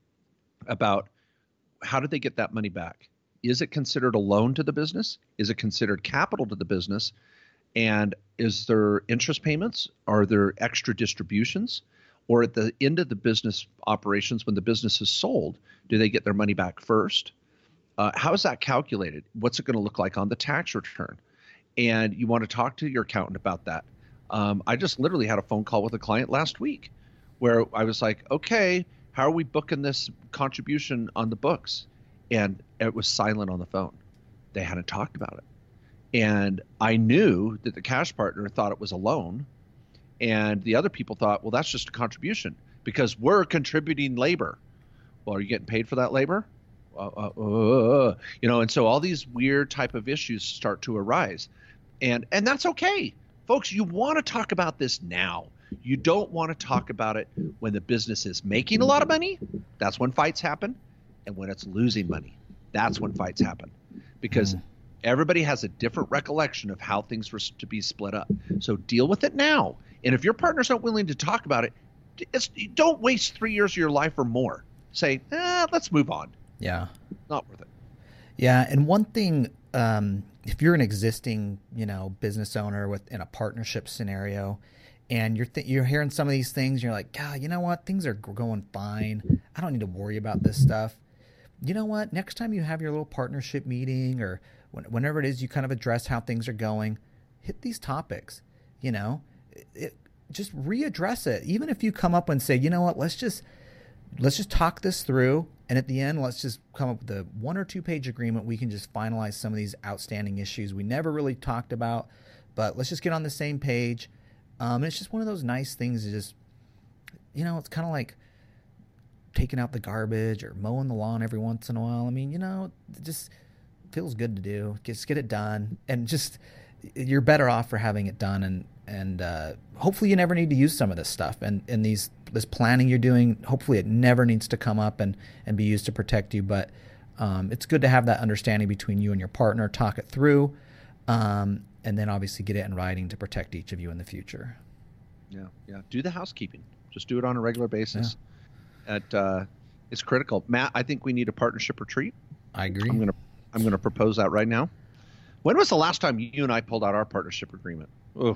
about how did they get that money back. Is it considered a loan to the business? Is it considered capital to the business? And is there interest payments? Are there extra distributions? Or at the end of the business operations, when the business is sold, do they get their money back first? Uh, how is that calculated? What's it going to look like on the tax return? And you want to talk to your accountant about that. Um, I just literally had a phone call with a client last week where I was like, okay, how are we booking this contribution on the books? And it was silent on the phone. They hadn't talked about it. And I knew that the cash partner thought it was a loan. And the other people thought, well, that's just a contribution because we're contributing labor. Well, are you getting paid for that labor? Uh, uh, uh, you know, and so all these weird type of issues start to arise, and and that's okay, folks. You want to talk about this now. You don't want to talk about it when the business is making a lot of money. That's when fights happen, and when it's losing money, that's when fights happen, because everybody has a different recollection of how things were to be split up. So deal with it now. And if your partner's not willing to talk about it, it's, don't waste three years of your life or more. Say, eh, let's move on.
Yeah.
Not worth it.
Yeah. And one thing um, if you're an existing, you know, business owner with in a partnership scenario, and you're th- you're hearing some of these things, you're like, God, you know what? Things are going fine. I don't need to worry about this stuff. You know what? Next time you have your little partnership meeting, or when, whenever it is you kind of address how things are going, hit these topics. You know, it, it, just readdress it. Even if you come up and say, you know what? Let's just let's just talk this through, and at the end, let's just come up with a one or two page agreement. We can just finalize some of these outstanding issues we never really talked about, but let's just get on the same page. Um, and it's just one of those nice things to just, you know, it's kind of like taking out the garbage or mowing the lawn every once in a while. I mean, you know, it just feels good to do. Just get it done, and just you're better off for having it done. And and uh, hopefully you never need to use some of this stuff. And and these this planning you're doing, hopefully it never needs to come up and, and be used to protect you. But um, it's good to have that understanding between you and your partner, talk it through, um, and then obviously get it in writing to protect each of you in the future.
Yeah, yeah. Do the housekeeping. Just do it on a regular basis. Yeah. At, uh, it's critical. Matt, I think we need a partnership retreat.
I agree.
I'm gonna I'm gonna propose that right now. When was the last time you and I pulled out our partnership agreement? Ugh.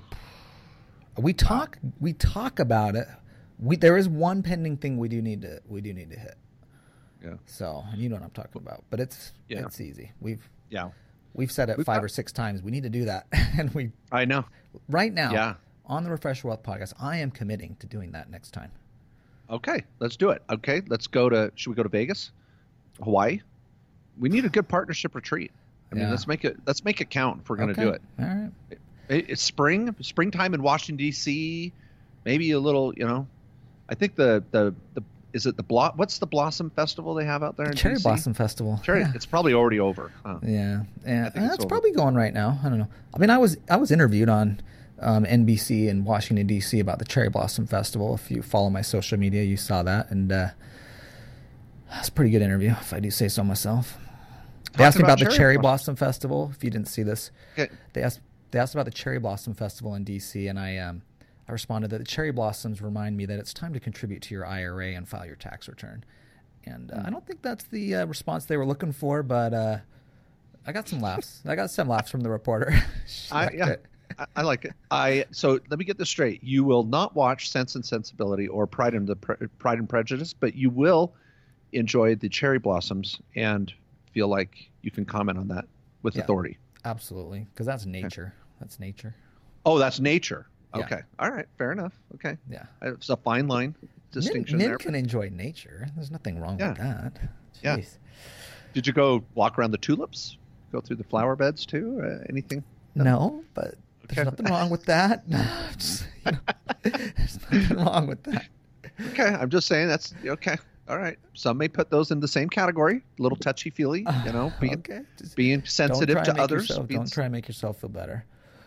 We talk we talk about it. We there is one pending thing we do need to we do need to hit.
Yeah.
So you know what I'm talking about, but it's
yeah.
it's easy. We've
yeah
we've said it
we've
five
got,
or six times. We need to do that, and we.
I know.
Right now,
yeah.
on the Refresh Your Wealth podcast, I am committing to doing that next time.
Okay, let's do it. Okay, let's go to. Should we go to Vegas, Hawaii? We need a good partnership retreat. I mean,
yeah.
let's make it. Let's make it count if we're going to
okay.
do it.
All right.
It, it, it's spring, springtime in Washington D C. Maybe a little, you know. I think the the, the is it the blo- What's the Blossom Festival they have out there?
The
in
Cherry
D C?
Blossom Festival.
Cherry.
Yeah.
It's probably already over. Huh?
Yeah, yeah. That's
over.
probably going right now. I don't know. I mean, I was I was interviewed on um, N B C in Washington D C about the Cherry Blossom Festival. If you follow my social media, you saw that, and uh, it's a pretty good interview, if I do say so myself. They asked me about, about the Cherry Blossom Festival. If you didn't see this,
okay.
they asked they asked about the Cherry Blossom Festival in D C, and I um I responded that the cherry blossoms remind me that it's time to contribute to your I R A and file your tax return. And uh, mm. I don't think that's the uh, response they were looking for, but uh, I got some laughs. I got some laughs from the reporter.
I, yeah, I, I like it. I so let me get this straight. You will not watch Sense and Sensibility or Pride and the Pride and Prejudice, but you will enjoy the cherry blossoms and feel like you can comment on that with
yeah,
authority.
Absolutely, because that's nature. Okay. That's nature.
Oh, that's nature.
Yeah.
Okay. All right. Fair enough. Okay.
Yeah.
It's a fine line distinction
men, men
there.
can enjoy nature. There's nothing wrong
yeah.
with that. Jeez.
Yeah. Did you go walk around the tulips? Go through the flower beds too? Uh, anything?
No, no but there's okay. nothing wrong with that. Just, you know, there's nothing wrong with that.
Okay. I'm just saying that's okay. All right. Some may put those in the same category. A little touchy-feely, you know, being,
okay. Just
being sensitive to others.
Yourself,
being...
Don't try and make yourself feel better.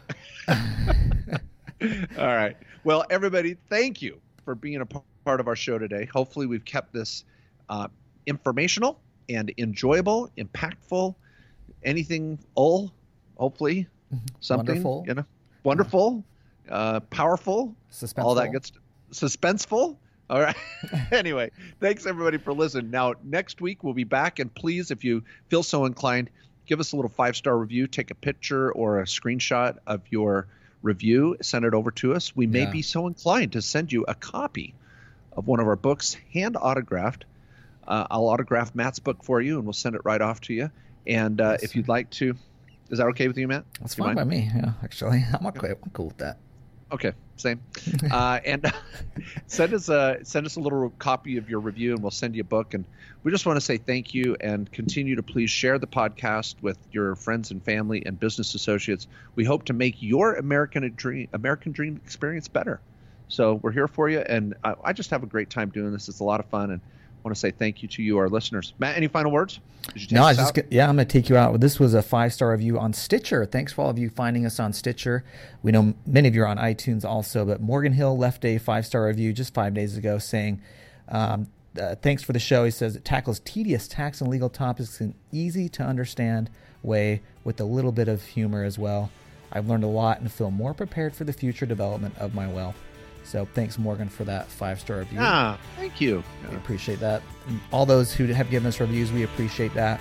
All right. Well, everybody, thank you for being a part of our show today. Hopefully we've kept this uh, informational and enjoyable, impactful, anything all, hopefully something,
wonderful.
you know, wonderful, uh, powerful,
suspenseful.
all that gets suspenseful. All right. Anyway, thanks everybody for listening. Now, next week we'll be back, and please, if you feel so inclined, give us a little five-star review, take a picture or a screenshot of your review, send it over to us. We may
yeah.
be so inclined to send you a copy of one of our books, hand autographed. Uh, I'll autograph Matt's book for you, and we'll send it right off to you. And uh,
yes.
if you'd like to, is that okay with you, Matt?
That's fine by me. Yeah, actually, I'm okay. I'm cool with that.
Okay, same. uh, and send us a send us a little copy of your review, and we'll send you a book. And we just want to say thank you, and continue to please share the podcast with your friends and family and business associates. We hope to make your American dream American dream experience better. So we're here for you, and I, I just have a great time doing this. It's a lot of fun, and I want to say thank you to you, our listeners. Matt, any final words?
No, I just get, yeah, I'm going to take you out. This was a five-star review on Stitcher. Thanks for all of you finding us on Stitcher. We know many of you are on iTunes also, but Morgan Hill left a five-star review just five days ago saying, um, uh, thanks for the show. He says it tackles tedious tax and legal topics in an easy-to-understand way with a little bit of humor as well. I've learned a lot and feel more prepared for the future development of my wealth. So thanks, Morgan, for that five-star review.
Ah, thank you.
We appreciate that. And all those who have given us reviews, we appreciate that.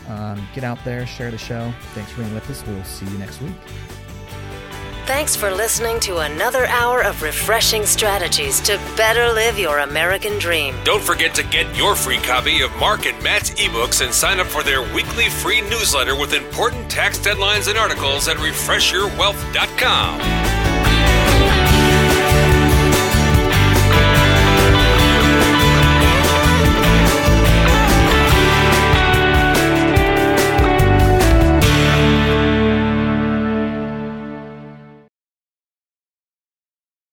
Um, get out there, share the show. Thanks for being with us. We'll see you next week.
Thanks for listening to another hour of refreshing strategies to better live your American dream.
Don't forget to get your free copy of Mark and Matt's ebooks and sign up for their weekly free newsletter with important tax deadlines and articles at refresh your wealth dot com.